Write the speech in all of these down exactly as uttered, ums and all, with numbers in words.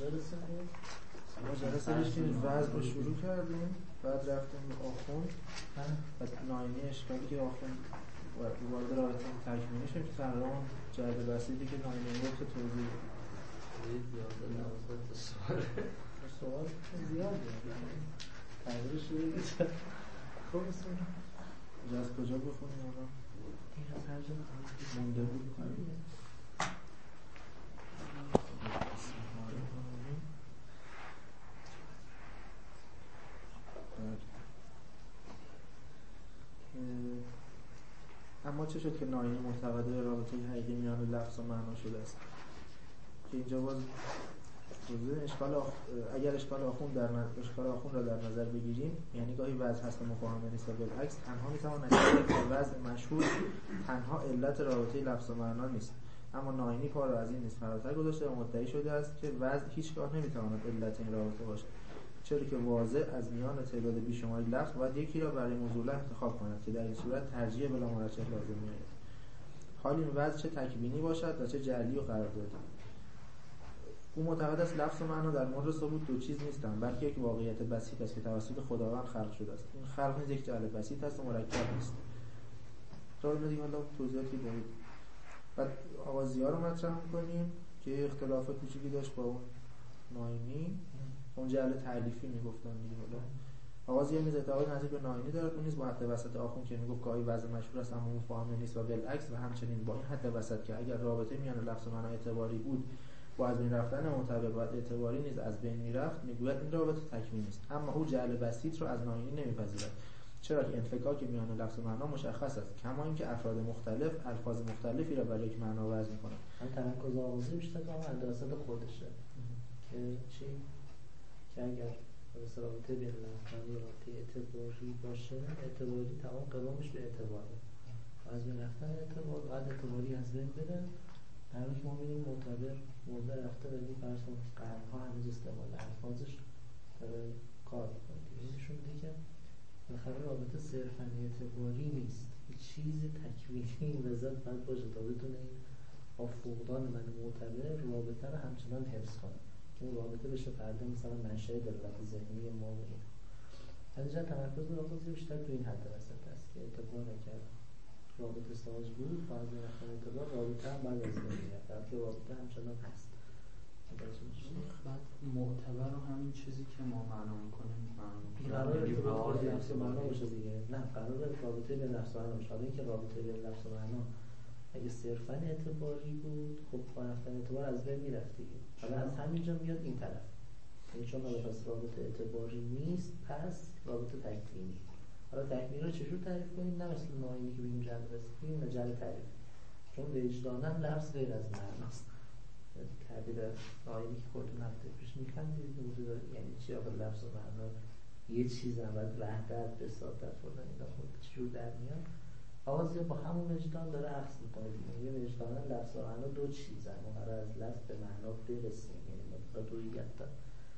کجا رسیدیم؟ ما جلسه رسیدیم وضع رو شروع کردیم، بعد رفتیم به آخوند و ناینی اشکالی که آخوند وارد رابطه تکمیلی شد. تقریبا جلد بسیطی که ناینی گفت توضیح زیاده نوزد سوال سوال زیاده تغییر شده بسید خوب بسید اینجا از کجا بخونیم آقا؟ این از هر جا مونده بود اما چه شد که ناینی معتقده به رابطه حقیقی میان لفظ و معنا شده است که اینجا باز توضیح اشکال آخ... اگر اشکال آخوند در نظر... اشکال آخوند را در نظر بگیریم، یعنی گاهی وضع هست مفاهمه نیست و بالعکس، تنها میتوان نتیجه که وضع مشهور تنها علت رابطه لفظ و معنا نیست. اما ناینی پا را از این نیز فراتر گذاشته و مدعی شده است که وضع هیچگاه نمیتواند علت این رابطه باشد، چرا که واضح از میان تعداد بیشماری لفظ باید یکی را برای موضوع انتخاب کند که در این صورت ترجیح بلا مرجح لازم می‌آید. حال این وضع چه تکوینی باشد و چه جعلی و قراردادی. او معتقد است لفظ و معنا در مورد ثبوت دو چیز نیستند، بلکه یک واقعیت بسیط است که توسط خداوند خلق شده است. این خلق نیز یک جعل بسیط است و مرکب نیست. تا این دیگه حالا توضیحاتی دارید. بعد آغازی‌ها رو مطرح می‌کنیم که اختلاف کوچیکی داشت با اون ناینی، اون جعل تألیفی میگفتن دیگه. حالا آغازی‌ها نیز اعتقاد نزدیک به ناینی دارد، اون نیز با حد وسط آخوند که میگفت گاهی وضع مشهور است اما مفاهمه نیست و بالعکس، و همچنین با این حد وسط که اگر رابطه میان لفظ و معنا اعتباری بود با از بین رفتن معتبر و اعتباری نیز از بین میرفت، میگوید این رابطه تکوینی است. اما او جعل بسیط را از ناینی نمیپذیرد، چرا که انفکاک میان لفظ و معنا مشخص است، کما اینکه افراد مختلف الفاظ مختلفی را برای یک معنا وضع می‌کنند. هم تمرکز آغازی بیشتر کامل اندازه خودشه که چی که اگر مثلا رابطه بین لفظی و رابطه اعتباری باشه، اعتباری تمام قوامش به اعتباره، از بین رفتن اعتبار بعد اعتباری از بین بره، در حالی که ما می‌بینیم معتبر موضوع رفته ولی فرض کنید قرن‌ها هنوز استعمال الفاظش داره کار می‌کنه. این نشون میده که بالاخره رابطه صرفاً اعتباری نیست، هیچ چیز تکوینی وزد باید باشه تا بتونه این با فقدان من معتبر رابطه رو همچنان حفظ کنه که اون رابطه بشه فردا مثلا منشأ دلالت ذهنی ما و این. از اینجا تمرکز رو آغازی بیشتر تو این حد وسط است که اعتبار نکرد رابطه ساز بود و از این رفتن اعتبار رابطه هم باید از بین میرفت، در که رابطه همچنان هست. بعد معتبر و همین چیزی که ما معنا میکنیم قرار ارتباط به لفظ و معنا باشه دیگه، نه قرار رابطه به لفظ و معنا باشه. حالا اینکه رابطه به لفظ و معنا اگه صرفاً اعتباری بود خب با رفتن اعتبار از بین میرفت دیگه. حالا از همینجا میاد این طرف، یعنی چون پس رابطه اعتباری نیست پس رابطه تکوینی. حالا تکوینی رو چجور تعریف کنیم؟ نه مثل ناینی که بگیم جعل بسیطی، نه جعل تعریف، چون وجداناً لفظ غیر از معناست. تعبیر ناینی که خودتون هفته پیش میخندید موضوع یعنی چی؟ آخه لفظ و معنا یه چیز اول وحدت بساطت فلان اینا خود چجور در میاد. آغازی با همون وجدان داره عکس میکنه دیگه. یه وجداناً لفظ و معنا دو چیزن، ما قرار از لفظ به معنا برسیم، یعنی مطلق دوییت داره.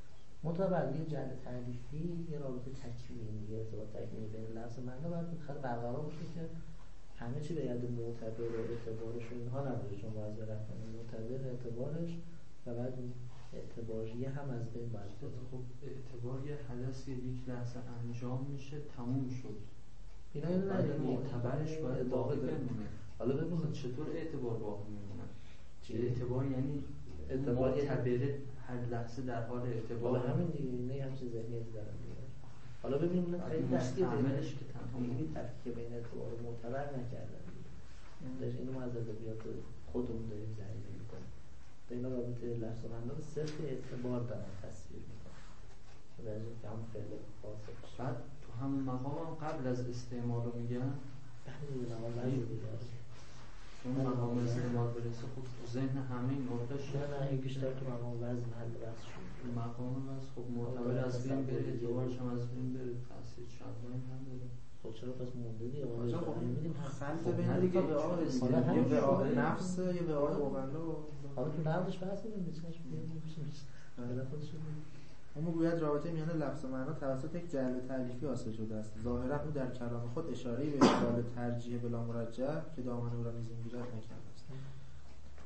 متولی جعل تعریفی یه رابطه تکوینی، یه ارتباط تکوینی بین لفظ و معنا باید بخواد برقرار باشه که همه چی به ید معتبر و اعتبارش و اینها نباشه، چون باید برفتن معتبر اعتبارش و بعد اعتباریه هم از بین باید بره. خب اعتبار یه حدثی یک لحظه انجام میشه تموم شد، اینا اینو بعد معتبرش باید باقی بمونه. حالا ببینید چطور اعتبار باقی میمونه؟ اعتبار یعنی اعتبار معتبر هر لحظه در حال اعتبار. حالا همین دیگه، نه همچین ذهنیتی دارن دیگه. حالا ببینیم خیلی مستعملش که تنها میگید تفکیک بین اعتبار و معتبر نکردن. داشت اینو ما از ادبیات خودمون داریم ذریعه میکنیم. اینا رابطه لفظ و معنا رو صرف اعتبار دارن تصویر میکنن. درجه که هم خیلی فاصله. بعد تو همون مقام هم قبل از استعمال رو میگن. همین مقام وضع دیگه. اون مقام استعمال برسه خب تو ذهن همه این نقطه‌ش نه نه این بیشتر تو مقام وضع محل بحث شد. مقام وضع خب معتبر از بین بره، اعتبارش هم از بین بره، تاثیر شدوایی هم داره. خب چرا پس مونده دیگه؟ آجا خب می‌بینیم خلط بین دیگه به آب رسیده، یه به آب نفس، یه به آب اوغنده و حالا تو نقدش بحث می‌کنیم چیکارش می‌کنیم؟ حالا خودش اما گوید رابطه میان لفظ و معنا توسط یک جعل تألیفی حاصل شده است. ظاهرا او در کلام خود اشاره‌ای به اشکال ترجیح بلا مرجح که دامن او را نیز می‌گیرد نکرده است.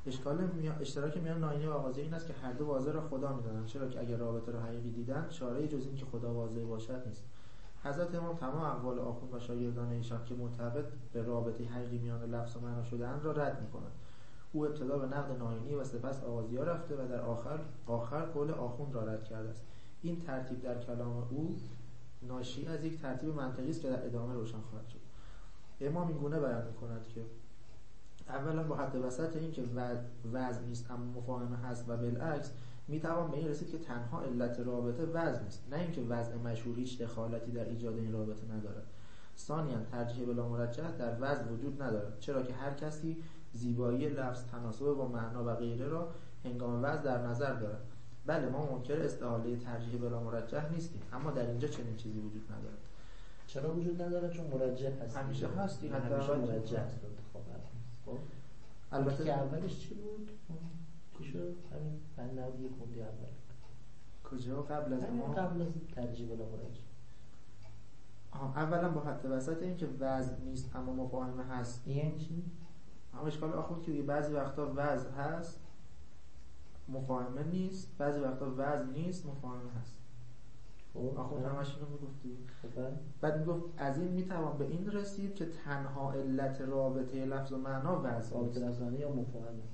اشکال میا... اشتراک میان ناینی و آغازی این است که هر دو واضح را خدا می‌دانند، چرا که اگر رابطه را حقیقی دیدند چاره‌ای جز این که خدا واضح باشد نیست. حضرت امام تمام اقوال آخوند و شاگردان ایشان که مرتبط به رابطه حقیقی میان لفظ و معنا شده‌اند را رد می‌کنند. او ابتدا به نقد ناینی و سپس آغازی‌ها رفته و در آخر آخر قول آخوند را رد کرده است. این ترتیب در کلام او ناشی از یک ترتیب منطقی است که در ادامه روشن خواهد شد. امام این گونه بیان می‌کند که اولا با حد وسط این که وضع نیست اما مفاهمه هست و بالعکس میتوان به این رسید که تنها علت رابطه وضع نیست، نه اینکه وضع مشهور هیچ دخالتی در ایجاد این رابطه ندارد. ثانیاً ترجیح بلا مرجح در وضع وجود ندارد، چرا که هر کسی زیبایی لفظ، تناسب با معنا و غیره را هنگام وضع در نظر دارد. بله ما منکر استحاله ترجیح بلا مرجح نیستیم، اما در اینجا چنین چیزی وجود ندارد. چرا وجود نداره؟ چون مرجح هست. همیشه هست، این همیشه مرجح است انتخاب. خب البته که اولش چی بود؟ چی شد؟ همین من نودی خوندی اول. کجا؟ قبل از ما؟ قبل از ترجیح بلا مرجح. آها، اولا با حد وسط این که وضع نیست اما مفاهمه هست. یعنی چی؟ اما اشکال آخوند که دیگه بعضی وقتا وضع هست مفاهمه نیست، بعضی وقتا وضع نیست مفاهمه هست. خب آخوند همش اینو میگفتی. بعد میگفت از این میتوان به این رسید که تنها علت رابطه لفظ و معنا وضع رابطه لفظ و معنا یا مفاهمه.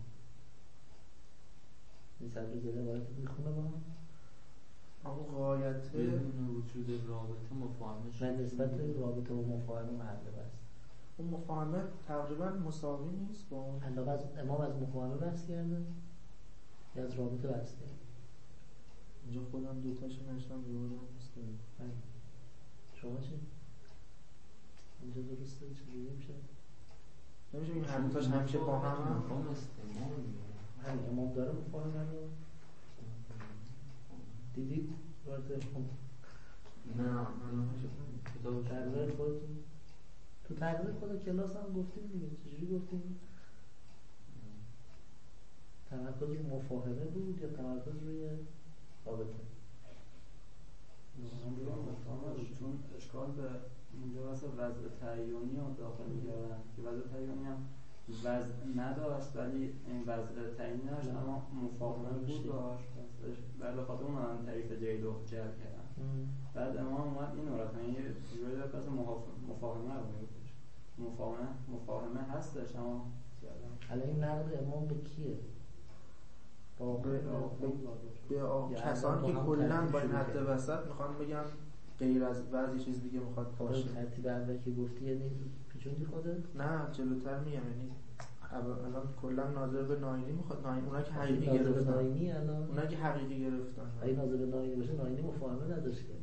این سبب زده باید میخونه با هم. اما غایت بدون وجود رابطه مفاهمه شد. من نسبت رابطه و مفاهمه محله بست. اون مفاهمه تقریبا مساوی نیست با اون. علاقه از امام از مفاهمه بحث کرده یا از رابطه بحث کرده؟ اینجا خودم دوتاشو نشتم بیارم نیست. شما چی؟ اینجا درسته چجوری میشه؟ نمیشه این هر دوتاش همیشه با هم هم؟ همین امام داره مفاهمه رو دیدید؟ وارد نه نه تو تقریبا خودتون تو تقریبا خود کلاس هم گفتیم دیگه. چجوری گفتیم؟ تمرکز روی مفاهمه بود یا تمرکز روی رابطه؟ چون اشکال به اینجا واسه وضع تعیینی رو داخل می‌گیرن که وضع تعیینی هم وضع نداشت ولی این وضع تعیینی داشت اما مفاهمه بود داشت و به خاطر اون هم تعریف جدید رو جلب کردن. بعد امام اومد این رو رفت یه جوری داشت واسه مفاهمه رو میگفتش مفاهمه مفاهمه هستش اما حالا این نقد امام به کیه؟ با به کسانی که کلاً با این حد وسط میخوان بگن غیر از بعضی چیز دیگه میخواد باشه. ترتیب اول که گفتی یعنی پیچوندی خودت؟ نه جلوتر میگم یعنی الان کلا ناظر به ناینی میخواد ناینی اونا که حقیقی گرفتن ناینی الان اونا که حقیقی گرفتن اگه ناظر به ناینی باشه ناینی مفاهمه نداشت که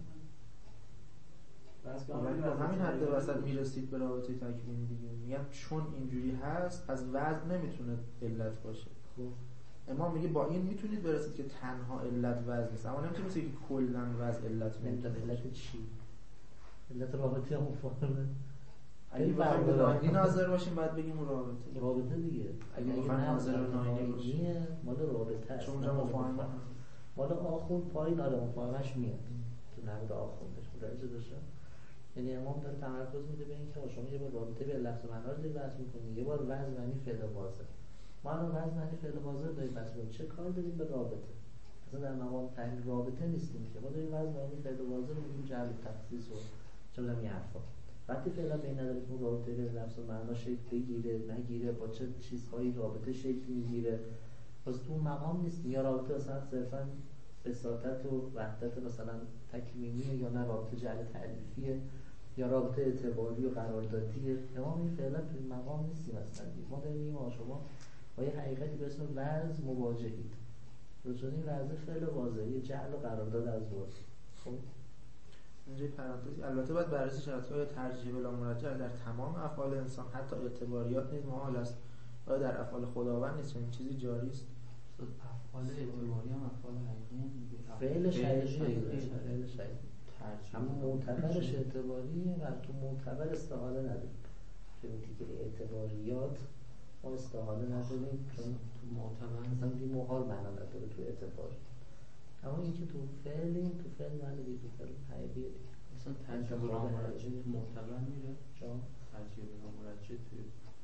بس با همین حد وسط میرسید به رابطه تکوینی دیگه. میگم چون اینجوری هست از وضع نمیتونه علت باشه. خب امام میگه با این میتونید برسید که تنها علت وضع نیست اما نمیتونید بگید که کلا وضع علت نمیتونه. علت چی؟ علت رابطه یا مفاهمه؟ اگه بخوایم به ناینی ناظر باشیم باید بگیم رابطه رابطه دیگه. اگه بخوایم ناظر به ناینی باشیم مال رابطه است چون اونجا مفاهمه مال آخوند پایین آره مفاهمهش میاد تو نقد آخوندش متوجه داشتم. یعنی امام داره تمرکز میده به اینکه شما یه بار رابطه به لفظ و معنا رو بحث می‌کنید، یه بار وضع معنی فعل واضح. ما الان وضع معنی فعل واضح داریم بحث می‌کنیم، چه کار داریم به رابطه؟ اصلا در مقام تعیین رابطه نیستیم که ما داریم وضع معنی فعل واضح رو میگیم جعل تخصیص و چه می‌دونم این حرفا. وقتی فعلا بین نداره که اون رابطه به لفظ و معنا شکل بگیره نگیره با چه چیزهایی رابطه شکل میگیره واسه تو مقام نیست یا رابطه اصلا صرفا بساطت و وحدت مثلا تکوینیه یا نه رابطه جعل تعریفیه یا رابطه اعتباری و قراردادیه. امام این فعلا تو این مقام نیستیم اصلا. ما داریم میگیم شما با یه حقیقتی به اسم وضع مواجهید. چون این وضع فعل واضحه جعل و قرارداد از وضع. خب اینجا پرانتزی البته باید بررسی شرط‌های ترجیح بلا مرجح در تمام افعال انسان حتی اعتباریات نیز محال است. آیا در افعال خداوند نیست چنین چیزی جاری است؟ افعال اعتباری هم افعال حقیقی دیگه. فعل شرعی فعل شرعی اما معتبرش اعتباریه و تو معتبر استحاله نداریم. چون دیگه اعتباریات ما استحاله نداریم چون تو معتبر مثلا دی محال معنا نداره تو اعتبار. اما این که تو فعلیم تو فعل نداری تو فعل حقیقیه دیگه. مثلا ترجیح بلا مرجح تو معتبر میره؟ چون ترجیح بلا مرجح توی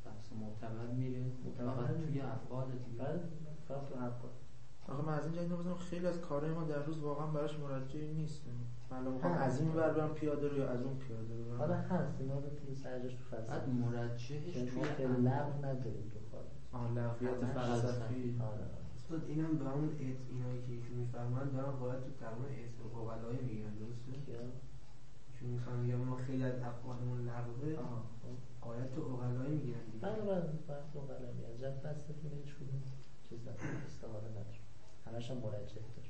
لفظ معتبر میره فقط توی افعال دیگه. فقط تو افعال. آخه من از اینجا اینو بزنم خیلی از کارهای ما در روز واقعا براش مرجعی نیست. من میخوام از این ور برم پیاده رو یا از اون پیاده رو. حالا هست اینا رو توی سرجش تو فلسفه. بعد مرجعش توی لغو نداریم تو خارج. آه لغویات فلسفی. آره. استاد اینم به همون ایت اینایی که ایشون میفرمایند دارن باید تو تقریبا ایت اوغلایی میگن درسته؟ چون میخوام میگم ما خیلی از افعالمون لغوه آیت تو اوغلایی میگیرن دیگه. بله بله باید اوغلایی میگن. جد فلسفی هیچ کدوم چیز نداره استعاره نداره. همش هم مرجع داره.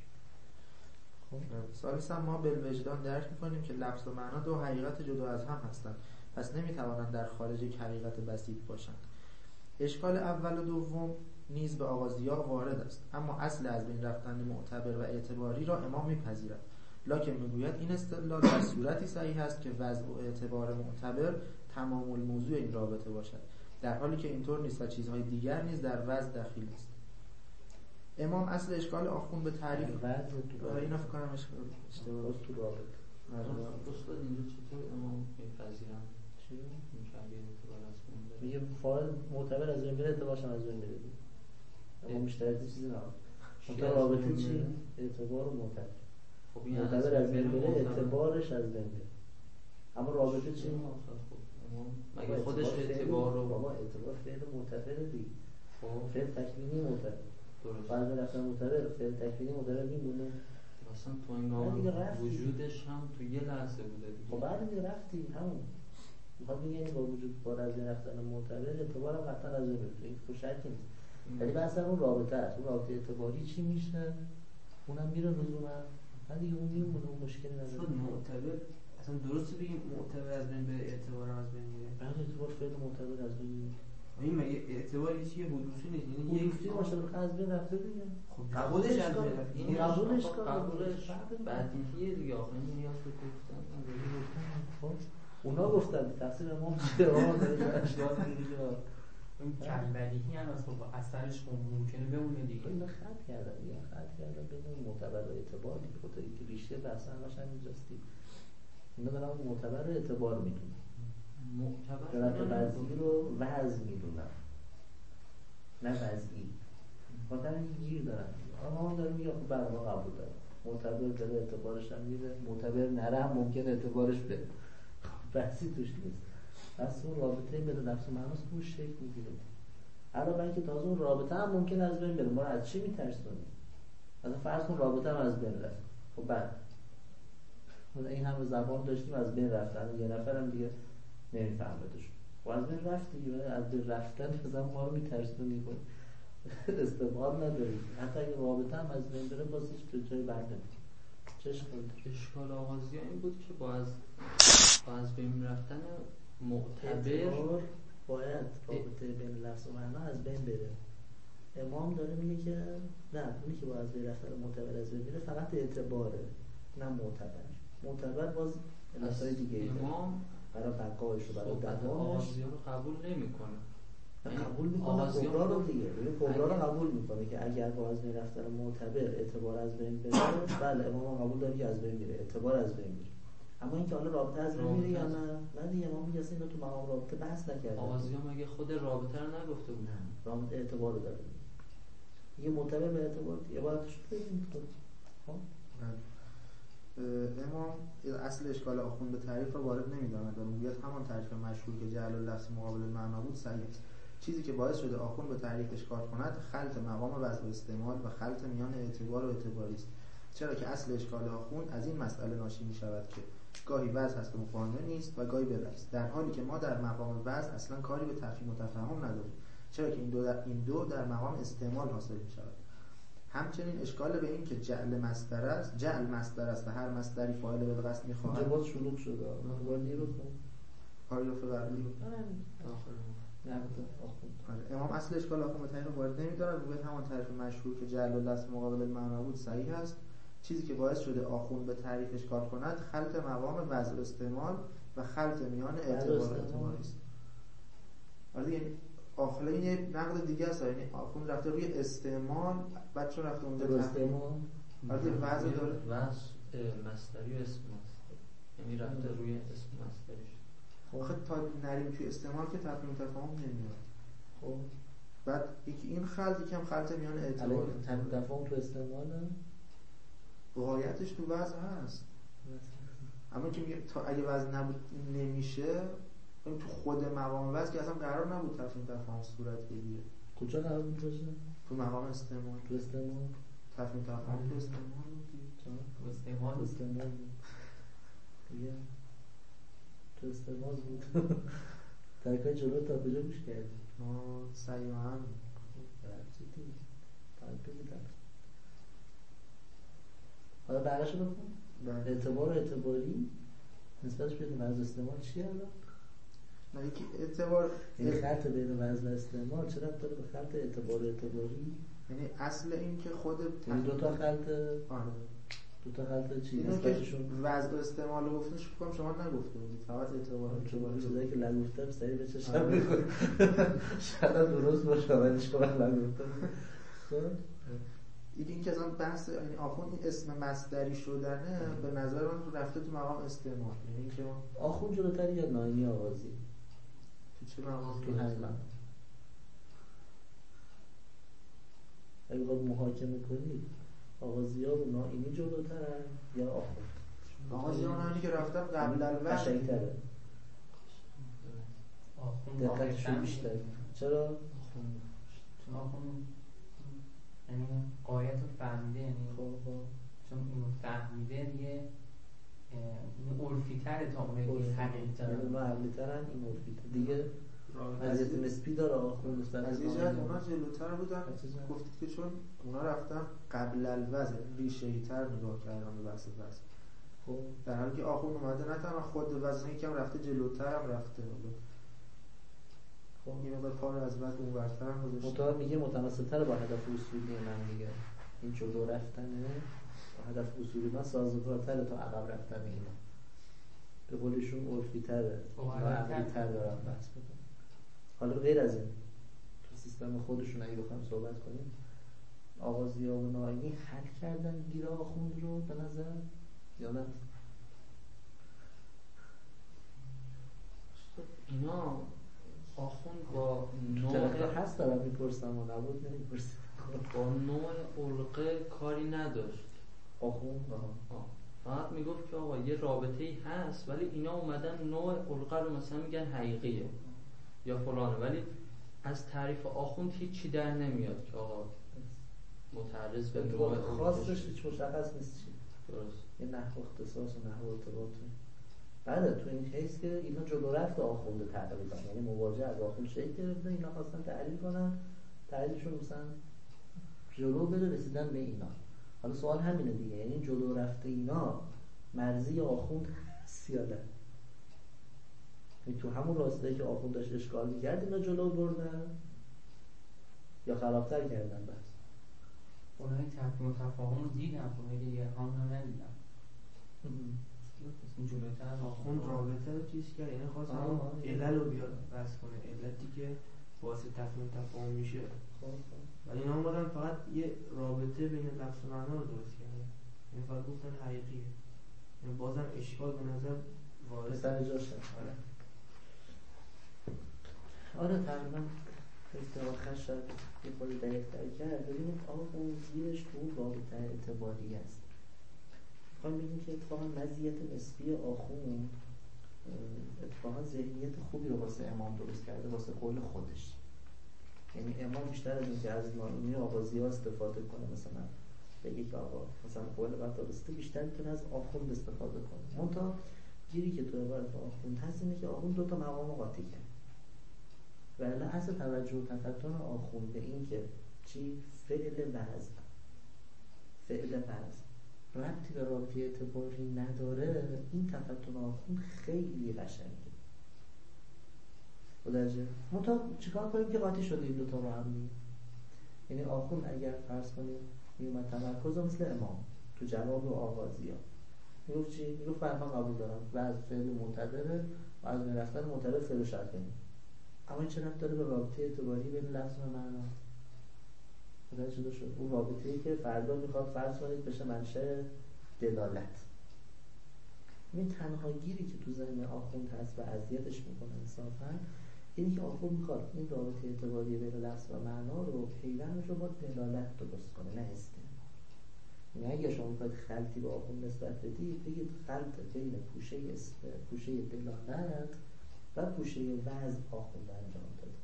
ثالثاً ما بالوجدان درک می‌کنیم که لفظ و معنا دو حقیقت جدا از هم هستند، پس نمی‌توانند در خارج یک حقیقت بسیط باشند. اشکال اول و دوم نیز به آغازی‌ها وارد است، اما اصل از بین رفتن معتبر و اعتباری را امام می‌پذیرد. لکن میگوید این استدلال در صورتی صحیح است که وضع و اعتبار معتبر تمام الموضوع این رابطه باشد، در حالی که اینطور نیست و چیزهای دیگر نیز در وضع دخیل است. امام اصل اشکال آخوند به تعریف وضع تو آره اینا فکر کنم اشتباه تو رابطه. استاد اینجا چطور امام میپذیرن؟ چی؟ این شبیه اعتبار از اون میگه فاعل معتبر از بین بره اعتبارش از بین بره. امام بیشتر چیزی نداره. اون رابطه چی؟ اعتبار و معتبر. خب این معتبر از بین بره اعتبارش از بین بره. اما رابطه چی؟ مگه خودش اعتبار رو بابا اعتبار فعل معتبر دیگه. فعل تکوینی معتبر. درست. بعد رفتن معتبر فعل تکوینی معتبر میمونه. مثلا تو این وجودش هم تو یه لحظه بوده دیگه. خب بعد دیگه رفتی همون. میخواد میگه این با وجود با از رفتن معتبر اعتبار هم قطعا از بین این تو شکی نیست. ولی بحث اون رابطه است. اون رابطه اعتباری چی میشه؟ اونم میره لزوما. بعد دیگه اون میمونه اون مشکلی نداره. شد معتبر اصلا درسته بگیم معتبر از بین بره اعتبار هم از بین میره. بعد اعتبار فعل معتبر از بین میره. این مگه اعتباری چیه حدوثی نیست یعنی یک حدوثی باشه بخواد از بین رفته دیگه. خب قبولش از بین رفته. این قبولش قبولش بدیهیه دیگه آخه نیاز به گفتن خب اونا گفتن تفسیر ما چیه آقا داره اشکال دیگه اون کلبدیهی هم از خب اثرش خب ممکنه بمونه دیگه. اینا خط کردن دیگه خط کردن بین معتبر و اعتبار دیگه خاطری که ریشه بحث همش همینجاست دیگه. اینا دارن معتبر و اعتبار میدونن. معتبر وضعی رو وضع میدونن نه وضعی خاطر اینکه گیر دارن آنها هم داره میگه خب برای ما قبول دارن معتبر داره اعتبارش هم میره معتبر نره هم ممکن اعتبارش بره بحثی توش نیست. پس اون رابطه بین نفس و معناست اون شکل میگیره. علاوه بر اینکه تازه اون رابطه هم ممکن از بین بره. ما از چی میترسونیم؟ مثلا فرض کن رابطه هم از بین رفت. خب بعد این همه زبان داشتیم از بین رفتن یه نفرم دیگه نمیفهمدش. و از بین رفت دیگه از بین رفتن مثلا ما رو میترسونی کن استفاده نداریم. حتی اگه رابطه هم از بین بره باز هیچ به جای بر نمیاد. چه اشکال داره؟ اشکال آغازی این بود که با از با از بین رفتن معتبر باید رابطه بین لفظ و معنا از بین بره. امام داره میگه که نه اونی که با از بین رفتن معتبر از بین بره فقط اعتباره نه معتبر. معتبر باز علتهای دیگه ای امام برای بقایش و برای دوامش رو قبول نمیکنه. قبول میکنه کبرا رو دیگه ببین کبرا رو قبول میکنه که اگر با از بین رفتن معتبر اعتبار از بین بره بله امام قبول داره که از بین میره اعتبار از بین میره. اما اینکه حالا رابطه از بین میره یا نه نه دیگه امام میگه اینو تو مقام رابطه بحث نکرده. آغازی ها مگه خود رابطه رو نگفته بود؟ رابطه اعتبار رو داره یه معتبر به اعتبار دیگه عبارتش رو بگیم خب امام اصل اشکال آخوند به تعریف را وارد نمی‌داند و میگوید همان تعریف مشهور که جعل اللفظ مقابل معنا بود صحیح است. چیزی که باعث شده آخوند به تعریف اشکال کند خلط مقام وضع و استعمال و خلط میان اعتبار و اعتباری است. چرا که اصل اشکال آخوند از این مسئله ناشی می‌شود که گاهی وضع هست و مفاهمه نیست و گاهی بالعکس، در حالی که ما در مقام وضع اصلا کاری به تفهیم و تفهم نداریم، چرا که این دو در این دو در مقام استعمال حاصل می‌شود. همچنین اشکال به این که جعل مصدر است، جعل مصدر است و هر مصدری فاعل به قصد می‌خواهد. اینجا باز شروع شده. ولی رو خون. پاراگراف قبلی. آخر. آره. امام اصل اشکال آخوند به تعریف وارد نمی‌داند. میگه همان تعریف مشهور که جعل اللفظ مقابل المعنا بود صحیح است. چیزی که باعث شده آخوند به تعریف اشکال کند خلط مقام وضع و استعمال و خلط میان اعتبار و اعتباری است. آره یعنی آخلا این یه نقد دیگه است. یعنی آخوند رفته روی استعمال بچه رفته اونجا استعمال آره وضع داره وضع مصدری و اسم مصدری یعنی رفته روی اسم مصدریش آخه تا نریم توی استعمال که تفهیم تفاهم نمیاد. خب بعد یکی این خلط یکم خلط میان اعتبار تفهیم تفاهم تو استعماله غایتش تو وضع هست، اما که میگه تا اگه وضع نبود نمیشه، این تو خود مقام وضع که اصلا قرار نبود تفهیم تفاهم صورت بگیره. کجا قرار بود باشه؟ تو مقام استعمال. تو استعمال تفهیم تفاهم تو استعمال بود. تو استعمال تو استعمال بود دیگه، تو استعمال بود. ترکای جلو تا کجا گوش کردی؟ آه سعی و هم چی دیگه؟ باید بگیدم. حالا بقیش رو بکن. اعتبار و اعتباری نسبتش بین وضع استعمال چیه الان؟ نه یکی اعتبار، یعنی خط بین وضع و استعمال چرا داره به خط اعتبار و اعتباری؟ یعنی اصل این که خود یعنی دو تا خط آره دو تا خط چی اینو نسبتشون وضع و استعمال رو گفتنش بکنم شما نگفته بودید، فقط اعتبار و اعتباری چیزایی که لگفتم سریع به چشم آره. می‌خوره. شاید درست باشه ولی شما لگفتم. این که اصلا بحث یعنی آخوند این اسم مصدری شدنه به نظر من رفته تو مقام استعمال. یعنی اینکه آخوند جلوتر یا ناینی آغازی تو چه مقام تو همین مقام اگه باید محاکمه کنید آغازی ها و ناینی جلوترن یا آخوند؟ آغازی ها ناینی که رفتن قبل الوقت قشنگ‌تره، آخوند دقتشون بیشتر. چرا؟ چون آخوند یعنی قایت رو فهمیده، یعنی چون اینو فهمیده دیگه این عرفی تره تا اونه که حقیقی تره، یعنی اونا عقلی ترن این عرفی تره دیگه. وضعیت نسبی داره آخوند نسبت از این جهت اونا جلوتر بودن. گفتید که چون اونا رفتن قبل الوضع ریشه‌ای تر نگاه کردن به بحث وضع، خب در حالی که آخوند اومده نه تنها خود وضع یکم رفته جلوتر هم رفته. خب این مقدار پا رو از بعد اون ورتر هم گذاشته. مطابق میگه متناسب تر با هدف اصولی من دیگه. این جلو رفتنه با هدف اصولی من سازگارتره تا عقب رفتن اینا. به قولشون عرفی تره و عقلی تر دارم بحث بکنم. حالا غیر از این تو سیستم خودشون اگه بخوام صحبت کنیم، آغازی ها و ناینی حل کردن گیر آخوند رو به نظر یا نه؟ اینا آخوند با نوع هست دارم میپرسم و نبود نمیپرسم با نوع علقه کاری نداشت آخوند. فقط میگفت که آقا یه رابطه ای هست ولی اینا اومدن نوع علقه رو مثلا میگن حقیقیه یا فلانه، ولی از تعریف آخوند هیچی در نمیاد که آقا متعرض به نوع خاصش هیچ مشخص نیست چی. درست. یه نحو اختصاص و نحو ارتباطه. بعد تو این کیس که اینا جلو رفت آخونده تقریبا، یعنی مواجه از آخوند شکل گرفته، اینا خواستن تحلیل کنن، تحلیلشون مثلا جلو بره رسیدن به اینا. حالا سوال همینه دیگه، یعنی جلو رفته اینا مرزی آخوند هست یا نه؟ یعنی تو همون راسته که آخوند داشت اشکال می‌کرد اینا جلو بردن یا خرابتر کردن؟ بس اونایی تفهیم و تفاهم رو دیدم، اونایی دیگه هم هم ندیدم. این جلوتر آخوند رابطه رو چیز کرد، یعنی خواست همون علل رو بیاد بس کنه، علتی که باعث تفهیم تفاهم میشه. ولی اینا اومدن فقط یه رابطه بین لفظ و معنا رو درست کردن، یعنی فقط گفتن حقیقیه، یعنی بازم اشکال به نظر وارد سر جاش هست. آره آره تقریبا تا آخر شاید یه خورده دقیق‌تر کرد. ببینید آخوند زیرش تو اون رابطه اعتباری است. میخوایم بگیم که اتفاقا مزیت نسبی آخوند اتفاقا ذهنیت خوبی رو واسه امام درست کرده واسه قول خودش. یعنی امام بیشتر از اینکه از ناینی آغازی ها استفاده کنه مثلا بگه که آقا مثلا قول بعد درسته، بیشتر میتونه از آخوند استفاده کنه. منتها گیری که تو عبارت آخوند هست اینه که آخوند دو تا مقام قاطی کرد. ولی اصل توجه و تفتن آخوند به این که چی؟ فعل وضع فعل وضع ربطی به رابطه اعتباری نداره، این تفتن آخوند خیلی قشنگه. متوجه؟ منتها چیکار کنیم که قاطی شده این دوتا رو هم دیگه؟ یعنی آخوند اگر فرض کنیم میومد تمرکز مثل امام تو جواب و آغازی ها میگفت چی؟ میگفت فرما قبول دارم و از فعل معتبره و از رفتن معتبر فعل شرط کنیم، اما این چه ربط داره به رابطه اعتباری بین لفظ و معنا؟ متوجه شده شد؟ اون رابطه‌ای که فردا میخواد فرض کنید بشه منشأ دلالت. این تنها گیری که تو ذهن آخوند هست و اذیتش میکنه انصافا اینی که آخوند میخواد این رابطه اعتباری بین لفظ و معنا رو پیوندش رو با دلالت درست کنه، نه استعمال. یعنی اگه شما میخواید خلطی به آخوند نسبت بدید، بگید خلط بین پوشه پوشه دلالت و پوشه وزن آخوند انجام داده.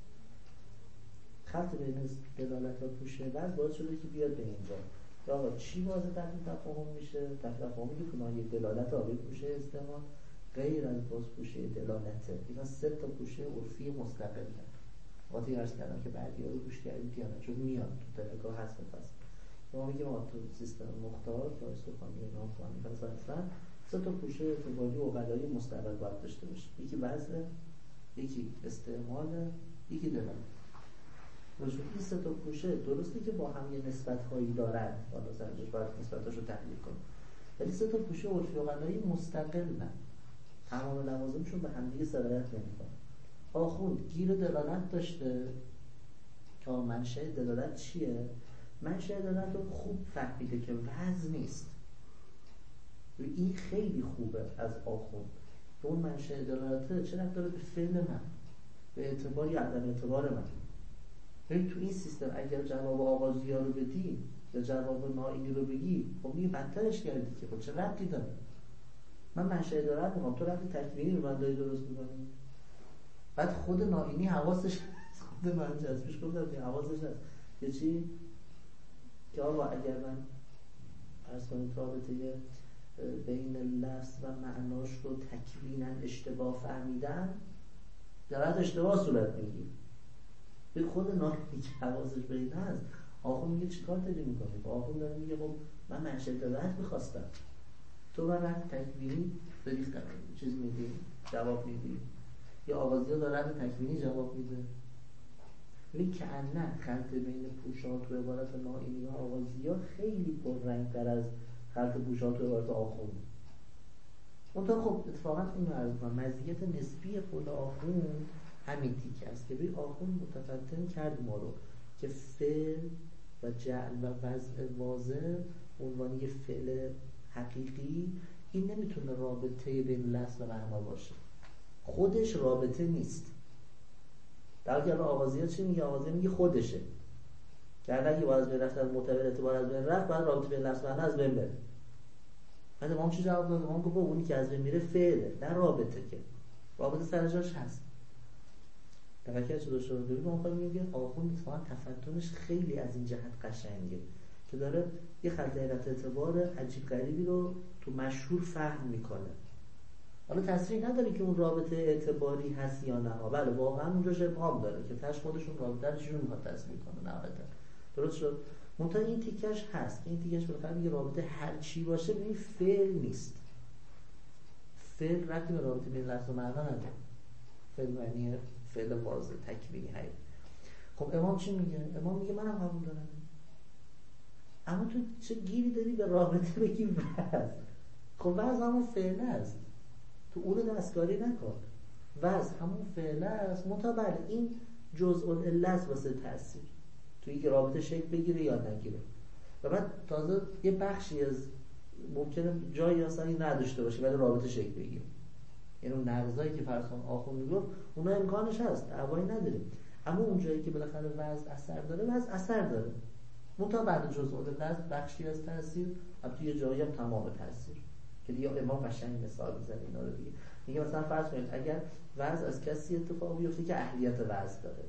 خلط بین دلالت و پوشه وزن باعث شده که بیاد به اینجا. آقا چی واضح در این تفاهم میشه؟ در تفاهمی که کنایه دلالت آبی پوشه استعمال غیر از باز پوشه دلالته. اینا سه تا پوشه عرفی مستقل هست. وقتی عرض کردم که بعدی ها رو گوش کردید یا نه، چون میاد تو دلگاه هست بفست. ما میگیم تو سیستم مختار یا استخوانی نام خوانی فلسفه سه تا پوشه اعتباری عقلایی مستقل باید داشته باشه. یکی وزن، یکی استعمال، یکی دلالت. وجود این سه تا پوشه درسته که با هم یه نسبت هایی دارن، حالا سرجش باید نسبتاشو تحلیل کنیم، ولی سه تا پوشه عرفی عقلایی مستقلن، تمام لوازمشون به هم دیگه سرایت نمیکنن. آخوند گیر دلالت داشته که منشأ دلالت چیه؟ منشأ دلالت رو خوب فهمیده که وزن نیست. این خیلی خوبه از آخوند که اون منشأ دلالت چه ربطی داره به فعل من، به اعتبار یا عدم اعتبار من. ببین تو این سیستم اگر جواب آغازی ها رو بدی یا جواب نائینی رو بگی، خب میگه بدترش کردی که خب چه ربطی داره؟ من منشأ دلالت میخوام، تو ربطی تکوینی رو من داری درست میکنی. بعد خود نائینی حواسش خود من جذبش گفتم که حواسش هست که چی؟ که آقا اگر من عرض کنید رابطه بین لفظ و معناش رو تکوینا اشتباه فهمیدن، دلالت اشتباه صورت میگیره. به خود نائینی که حواسش به این هست، آخوند میگه چیکار داری میکنی؟ آخوند داره میگه خب من منشأ دلالت میخواستم، تو من تکوینی داری چیز میدی، جواب میدی، یا آغازی ها دارن تکوینی جواب میده. ولی که نه خلط بین پوشات و عبارت نائینی و آغازی ها خیلی پررنگ‌تر از خلط پوشات و عبارت آخوند. منتها خب اتفاقا اینو عرض کنم، مزیت نسبی خود آخوند همین تیک است که ببین آخوند متفتن کرد ما رو که فعل و جعل و وضع واضح عنوان یه فعل حقیقی این نمیتونه رابطه بین لفظ و معنا باشه، خودش رابطه نیست. در حالی که آغازی ها چی میگه؟ آغازی میگه خودشه که اگه باید از بین رفتن معتبر اعتبار از بین رفت، باید رابطه بین لفظ و معنا از بین بره. بعد امام چی جواب داد؟ امام گفت اونی که از بین میره فعله، نه رابطه. که رابطه سر جاش هست. تفکر چه داشته بودیم آخر میگه آخوند اتفاقا تفتونش خیلی از این جهت قشنگه که داره یه خط دایره اعتبار عجیب غریبی رو تو مشهور فهم میکنه. حالا تصریح نداره که اون رابطه اعتباری هست یا نه، بله واقعا اونجا ابهام داره که تاش خودشون رابطه رو چجوری میخواد تصریح کنه. نه بده درست شد. منتها این تیکش هست، این تیکش بالاخره میگه رابطه هر چی باشه ببین فعل نیست. فعل ربطی به رابطه بین لفظ و معنا نداره. فعل معنی فعل واضح تکوینی هست. خب امام چی میگه؟ امام میگه منم قبول دارم، اما تو چه گیری داری به رابطه بگی وزن؟ خب وزن همون فعل است، تو اون دستکاری نکن. وزن همون فعل است، مطابق این جزء العله واسه تاثیر توی که رابطه شکل بگیره یا نگیره. و بعد تازه یه بخشی از ممکنه جایی اصلا این نداشته باشه ولی رابطه شکل بگیره. یعنی اون نقضایی که فرسان آخوند میگفت اونا امکانش هست، دعوایی نداریم. اما اون جایی که بالاخره وزن اثر داره، وزن اثر داره. منتها بعد جزء العله بخشی از تاثیر، البته یه جایی هم تمام تاثیر. که دیگه امام قشنگ مثال میزنه اینا رو دیگه. میگه مثلا فرض کنید اگر وضع از کسی اتفاق بیفته که اهلیت وضع داره،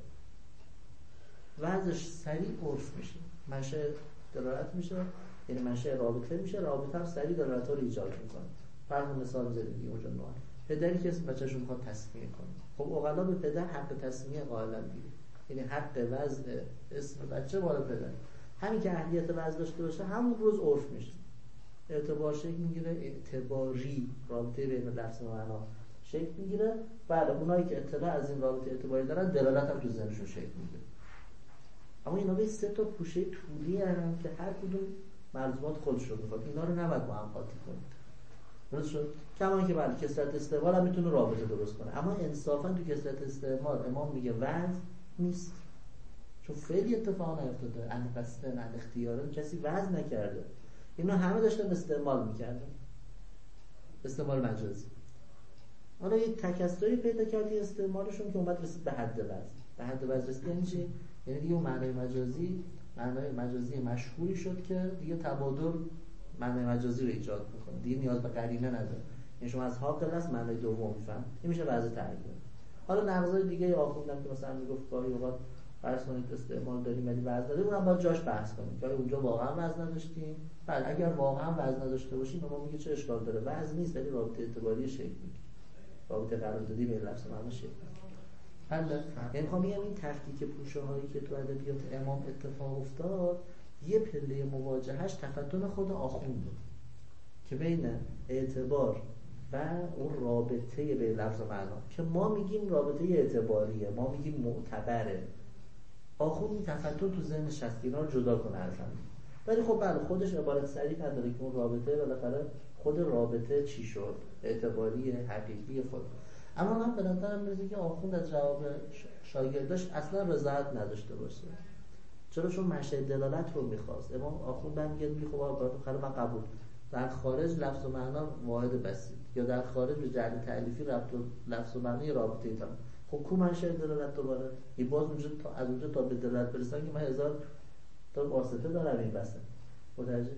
وضعش سریع عرف میشه، منشأ دلالت میشه، یعنی منشأ رابطه میشه، رابطه هم سریع دلالت ها رو ایجاد میکنه. فرض مثال میزنه دیگه اونجا نوع پدری که اسم بچه‌شو میخواد تسمیه کنه، خب عقلا به پدر حق تسمیه قائلن دیگه، یعنی حق وضع اسم بچه بالا پدر. همین که اهلیت وضع داشته باشه همون روز عرف میشه، اعتبار شکل میگیره، اعتباری رابطه بین لفظ و معنا شکل میگیره. بعد اونایی که اطلاع از این رابطه اعتباری دارن دلالت هم تو ذهنشون شکل میگیره. اما اینا به سه تا پوشه طولی هستن که هر کدوم ملزومات خودش رو میخواد، اینا رو نباید با هم قاطی کنید. درست شد؟ کما اینکه بله کثرت استعمال هم میتونه رابطه درست کنه، اما انصافا تو کثرت استعمال امام میگه وزن نیست، چون فعلی اتفاق نیفتاده، ان قصدن ان اختیارن کسی وزن نکرده، اینا همه داشتن استعمال میکردن. استعمال مجازی. حالا یک تکثری پیدا کردی استعمالشون که اومد رسید به حد وزن. به حد وزن رسید یعنی چی؟ یعنی دیگه اون معنای مجازی معنای مجازی مشهوری شد که دیگه تبادل معنای مجازی رو ایجاد میکنه، دیگه نیاز به قرینه نداره. یعنی شما از حاصل است معنای دوم میفهم، این میشه وضع تعیین. حالا نقضای دیگه آخوندم که مثلا میگفت گاهی اوقات فرض کنید استعمال داریم ولی وزن نداریم، اونم باید جاش بحث کنیم که اونجا واقعا وزن نداشتیم. بله اگر واقعا وزن نداشته باشیم ما میگه چه اشکال داره، وزن نیست ولی رابطه اعتباری شکل میگیره، رابطه قراردادی بین لفظ و معنی شکل میگیره. حالا یعنی میخوام بگم این تفکیک پوشه هایی که تو ادبیات امام اتفاق افتاد یه پله مواجهش تفتن خود آخونده که بین اعتبار و اون رابطه بین لفظ و معنا که ما میگیم رابطه اعتباریه، ما میگیم معتبره. آخوند این تفتن تو ذهنش هست اینا رو جدا کنه از هم. ولی خب بله خودش عبارت صریح نداره که اون رابطه بالاخره خود رابطه چی شد، اعتباری حقیقی خود. اما من به نظرم میاد که آخوند از جواب شاگرداش اصلا رضایت نداشته باشه. چرا؟ چون منشأ دلالت رو میخواست. امام آخوند هم میگه میگه خب بالاخره من قبول در خارج لفظ و معنا واحد بسیط یا در خارج به جعل تألیفی ربط لفظ و معنی رابطه ای دارم. خب کو منشأ دلالت دوباره این باز اونجا تا از اونجا تا به دلالت برسن که من هزار تا واسطه دارم این بسه متوجه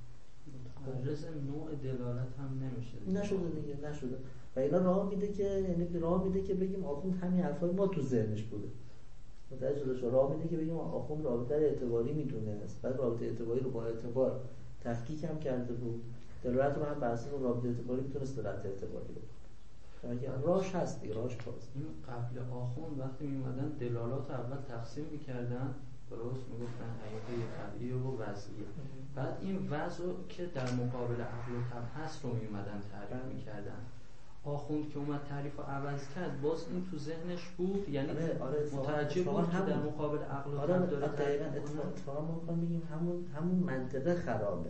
مجاز نوع دلالت هم نمیشه نشده دیگه نشده و اینا راه میده که یعنی راه میده که بگیم آخوند همین حرفای ما تو ذهنش بوده. متوجه شده؟ راه میده که بگیم آخوند رابطه اعتباری میدونست، بعد رابطه اعتباری رو با اعتبار تفکیک هم کرده بود، دلالت رو هم بر اساس رابطه اعتباری میتونست دلالت اعتباری بود. یعنی راهش هست دیگه، راهش باز. این قبل آخوند وقتی میومدن دلالات اول تقسیم میکردن، درست میگفتن حقیقی، طبیعی و وضعی. بعد این وضع که در مقابل عقل و طبع هست رو میومدن تعریف میکردن. آخوند که اومد تعریف رو عوض کرد باز این تو ذهنش بود، یعنی آره آره متوجه بود که در مقابل عقل و طبع آره داره تعریف میکنه. اتفاقا ما میخوام بگیم همون همون منطقه خرابه.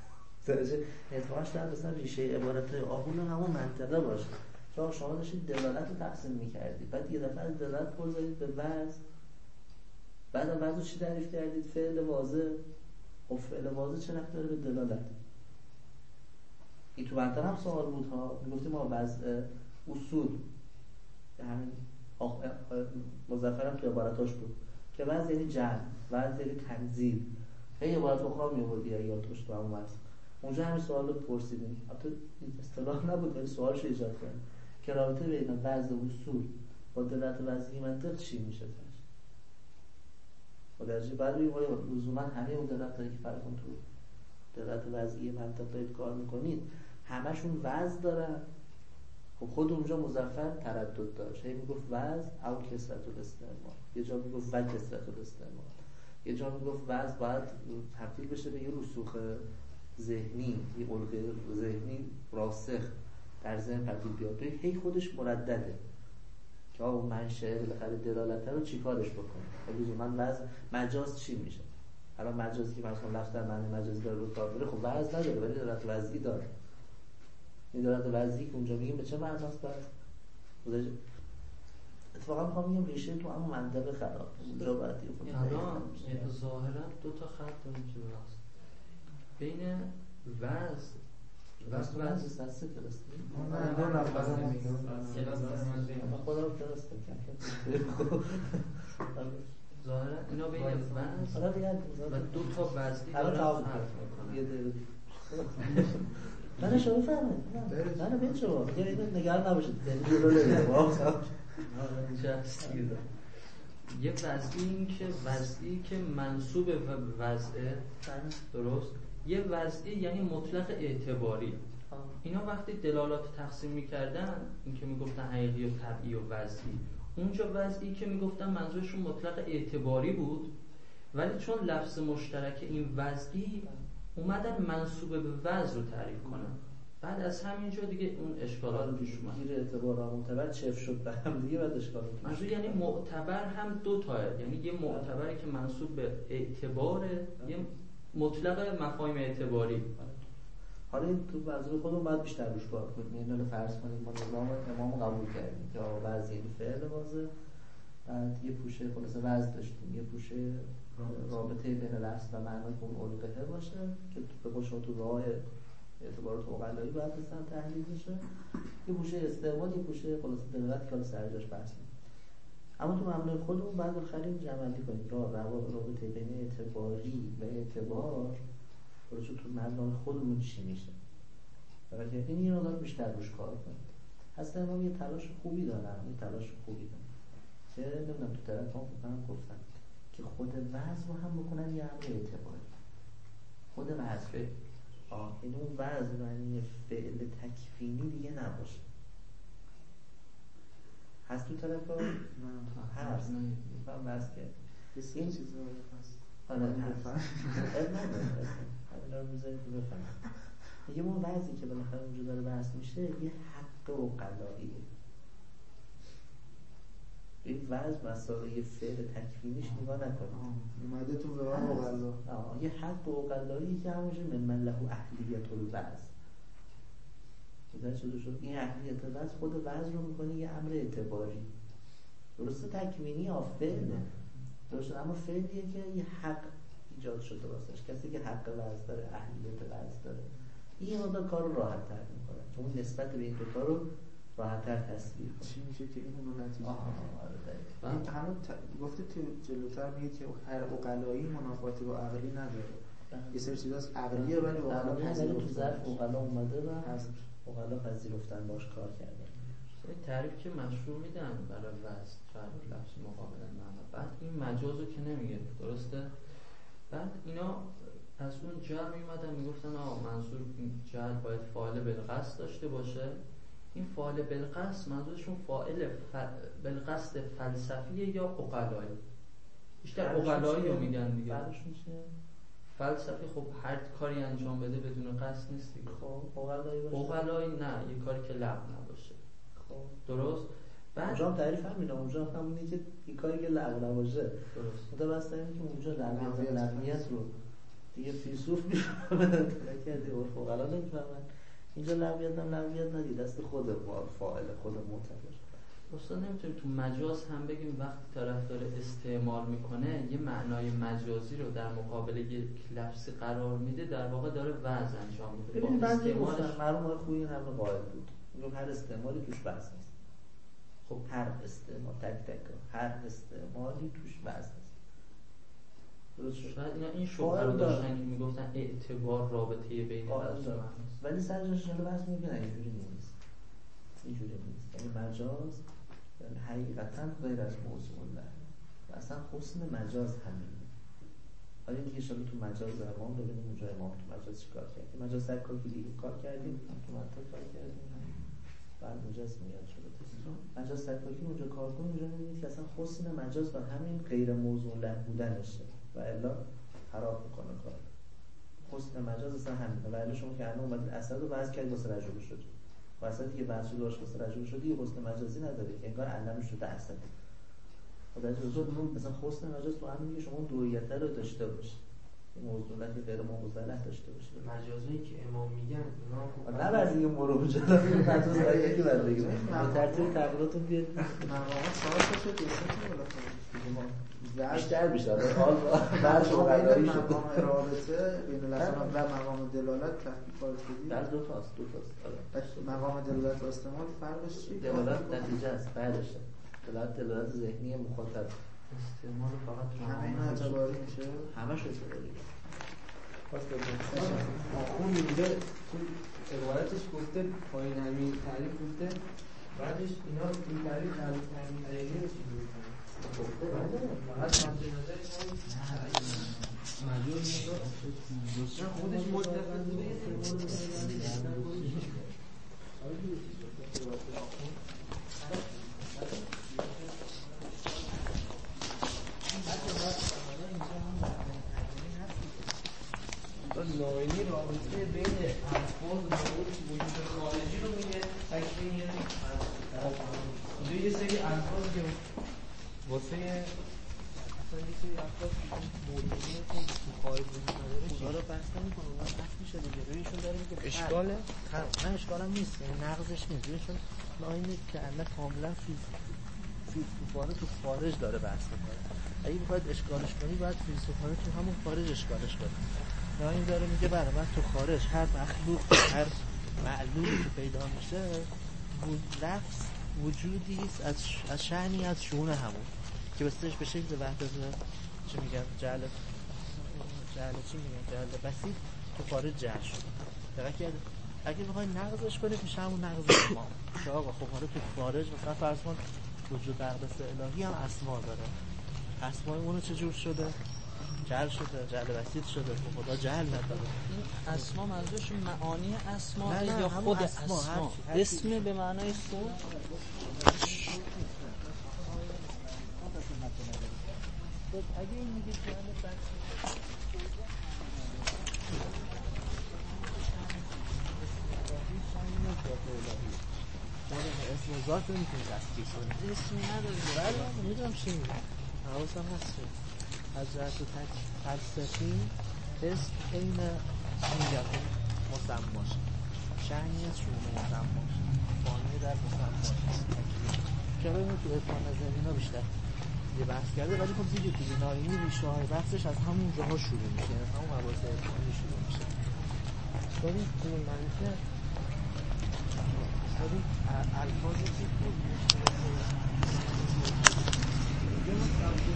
اتفاقاش در مثلا ریشه عبارت آخوند همون منطقه باشه. چون شما داشتید دلالت رو تقسیم میکردید، بعد یه دفعه از دلالت بگذارید به وضع، بعد از وضع چی تعریف کردید؟ فعل واضح. خب فعل واضح چه ربطی داره به دلالت؟ این تو منطقه هم سوال بود ها، میگفتیم ما وضع اصول همین مظفرم تو عبارتاش بود که وضع یعنی جمع، وضع یعنی تنزیل. خیلی عبارت اخرى می‌آوردی اگه یادتوش تو همون وضع اونجا همین سوال رو پرسیدیم، البته اصطلاح نبود ولی سوالش ایجاد کرد که رابطه بین وضع اصول با دلالت وضعی منطق چی میشه؟ و در جای بعد میگه لزوما همه اون دلالتایی که فرض کن تو دلالت وضعی منطق دارید کار میکنید همشون وضع دارن. خب خود اونجا مظفر تردد داشت، هی میگفت وضع او کثرت الاستعمال، یه جا میگفت و کثرت الاستعمال، یه جا میگفت وضع باید تبدیل بشه به یه رسوخ ذهنی، یه الگوی ذهنی راسخ در ذهن تبدیل بیاد. هی خودش مردده که آقا منشأ بالاخره دلالت رو چیکارش بکنه. لزوما وضع مجاز چی میشه؟ الان مجازی که مثلا لفظ در معنی مجازی داره رو کار میره، خب وضع نداره ولی دلالت وضعی داره. این دلالت وضعی که اونجا میگیم به چه معناست؟ بس اتفاقا میخوام بگم ریشه تو همون منطقه خراب اونجا باید یه خود الان ظاهرا دو تا خط داریم که راست بین وضع وضع وضع سسته کلاس من دو نفر کلاس من خدا رو کلاس بکنم ظاهرا اینا بین وضع و دو تا وضعی دارن فرق میکنن. یه دقیقه من شما فهمید من به شما یه اینو نگران نباشید جلو نمیام. یه وضعی این که وضعی که منسوب به وضعه، درست؟ یه وضعی یعنی مطلق اعتباری. اینا وقتی دلالات تقسیم میکردن، این که میگفتن حقیقی و طبعی و وضعی، اونجا وضعی که میگفتن منظورشون مطلق اعتباری بود، ولی چون لفظ مشترک این وضعی اومدن منسوب به وضع رو تعریف کنن، بعد از همینجا دیگه اون اشکالات پیش اومد. گیر اعتبار و معتبر چف شد به هم دیگه، بعد اشکالات منظور یعنی معتبر هم دو تاه، یعنی یه معتبری که منسوب به اعتباره، یه مطلق مفاهیم اعتباری. حالا این تو منظور خودمون باید بیشتر روش کار کنیم. یعنی الان فرض کنید ما نظام امام قبول کردیم که وضع یعنی فعل واضح، بعد یه پوشه خلاصه وضع داشتیم، یه پوشه رابطه بین لفظ و معنی که اون القه باشه که به قول شما تو راه اعتبارات عقلایی باید مثلا تحلیل بشه، یه گوشه استعمال، یه گوشه خلاصه دقت که سرجاش بحث کنیم. اما تو مبنای خودمون بعد بالاخره جمع‌بندی کنیم راه رابطه بین اعتباری و اعتبار خلاصه تو مبنای خودمون چی میشه. برای این یه مقدار بیشتر روش کار کنیم. اصلا امام یه تلاش خوبی دارن، یه تلاش خوبی دارن که نمیدونم تو طرف هم بکنم گفتن که خود وضع رو هم بکنن یه امر اعتباری. خود وضع آه این اون وضع معنی فعل تکوینی دیگه نباشه. هست تو طرف ها؟ نه هست میفهم وضع که این چیزا هست آره هست اب نداره همین رو بذارید بفهم. یه اون وضعی که بالاخره اونجا داره بحث میشه یه حق عقلاییه. این وضع مسائل فعل تکوینیش نگاه نکنید، اومده تو به عقلا یه حق عقلایی که همونجور من من له اهلیت الوضع بوده شده شد. این اهلیت الوضع خود وضع رو میکنه یه امر اعتباری، درسته تکوینی یا فعله درسته، اما فعلیه که یه حق ایجاد شده واسش. کسی که حق وضع داره، اهلیت وضع داره، این مقدار کار رو راحت تر میکنه، اون نسبت به این دوتا رو راحت تر تصویر کنه. چی میشه که این اونو نتیجه آره این همون ت... گفته تو جلوتر میگه که هر عقلایی منافاتی با عقلی نداره. یه سری چیزاست عقلیه ولی عقلا پذیرفتن تو ظرف عقلا اومده و عقلا پذیرفتن باش کار کردن. این تعریف که مشروع میدن برای وضع جعل لفظ مقابل معنا، بعد این مجازو که نمیگه درسته. بعد اینا از اون جعل میمدن میگفتن آه منظور جعل باید فاعل بالقصد داشته باشه. این فاعل بالقصد منظورشون فاعل ف... بالقصد فلسفیه یا عقلایی؟ بیشتر عقلایی رو میگن دیگه. فرقش میشه فلسفی خب هر کاری انجام بده بدون قصد نیست دیگه. خب عقلایی باشه. عقلایی نه، یه کاری که لغو نباشه. خب درست. بعد اونجا تعریف همینه، اونجا همونی که یه کاری که لغو نباشه. درست. متأ بس اینه که اونجا لغویت لغویت رو دیگه فیلسوف میفهمن، نکرده عرف عقلا نمیفهمن. اینجا لغویت هم لغویت ندید، دست خود فاعل خود معتبر. اصلا نمیتونیم تو مجاز هم بگیم وقتی طرف داره استعمال میکنه یه معنای مجازی رو در مقابل یک لفظی قرار میده، در واقع داره وضع انجام میده. ببین بعضی گفتن معلومه خوبی همه قائل بود، میگم هر استعمالی توش وضع نیست. خب هر استعمال تک تک هر استعمالی توش وضع نیست. درست شد. شاید اینا این شبهه رو داشتن که میگفتن اعتبار رابطه بین لفظ و معنی، ولی سرجاش جلو بحث میگن اینجوری نیست. اینجوری نیست. یعنی مجاز یعنی حقیقتا غیر از موضوع الله و اصلا حسن مجاز همینه. حالا دیگه شما تو مجاز امام ببینیم اونجا امام تو مجاز چیکار کردیم. مجاز سر کار که دیگه کار کردیم، تو منطق کار کردیم، بعد مجاز میاد شده مجاز سر کار که اونجا کار کنیم. اونجا میبینید که اصلا حسن مجاز و همین غیر موضوع الله بودنشه و الا خراب میکنه کار. حسن مجاز اصلا همینه و الا شما که الان اومدید اسد رو وضع کردید واسه رجل شد، واسه دیگه وضع شده واسه رجل شد دیگه حسن مجازی نداره که انگار علم شده اسد. خدا جزو مثلا حسن مجاز تو همین که شما دویته رو داشته باشید، این موضوعاتی غیر موضوعه داشته باشید. مجازی که امام میگن اونا نه بعضی این مرو جلو مجاز داره که بعد بگیم به ترتیب تغییراتون بیاد مقامات سوال شد دوستون بالاخره بیشتر بیشتر حال بعد شما بین مقام رابطه بین لفظان و مقام دلالت تحقیق کار شدید؟ در دو تاست دو تاست مقام دلالت و استعمال فرقش چیه؟ دلالت نتیجه است بعدشه. دلالت دلالت ذهنی مخاطب، استعمال فقط همه اینا اعتباری میشه؟ همش اعتباری آخون میگه تو روایتش گفته پایین همین تعریف گفته بعدش اینا این تعریف تعریف همین تعریفی رو چی میکنه؟ فقط مد نظر مجاز نه خودش متفق ناینی رابطه بین الفاظ موجود وجود خارجی رو میگه تکوین، یعنی اینجا یه سری الفاظ که واسه مثلا یه سری الفاظ موجودی که تو خارج وجود نداره اونا رو بحث نمی‌کنه، اونا بحث میشه دیگه. ببینشون داره میگه اشکاله؟ نه اشکال هم نیست، یعنی نقضش نیست. ببینشون ناینی که الله کاملا فیلسوفانه تو خارج داره بحث میکنه. اگه بخواید اشکالش کنی باید فیلسوفانه تو همون خارج اشکالش کنی. این داره میگه بله من تو خارج هر مخلوق هر معلومی که پیدا میشه لفظ وجودی است از از شأنی از شؤون همون که بستش به شکل وحدت چی میگن جعل جعل چی میگن جعل بسیط تو خارج جعل شد. اگه اگه بخوای نقضش کنی میشه همون نقض ما که آقا خب حالا تو خارج مثلا فرض کن وجود اقدس الهی هم اسما داره، اسمای اونو چجور شده؟ جعل شده، جعل بسیط شده، خدا جعل نداره. اسما منظورش معانی اسما نه نه یا خود اسما, اسما هر چی. اسم به معنای خود اگه این میگه جعل بسیط اسم ذات رو میتونی دستگیر کنی اسمی نداره بله میدونم چی میگم حواسم هست از جهت فلسفی اسم این میگم مسماش شأنی از شؤون مسماش فانی در مسماش چرا اینو تو عرفان نظری اینا بیشتر یه بحث کرده ولی خب دیگه دیگه ناینی ریشه های بحثش از همون جاها شروع میشه از همون مباحث عرفانی شروع میشه ببین این منطق ببین الفاظی که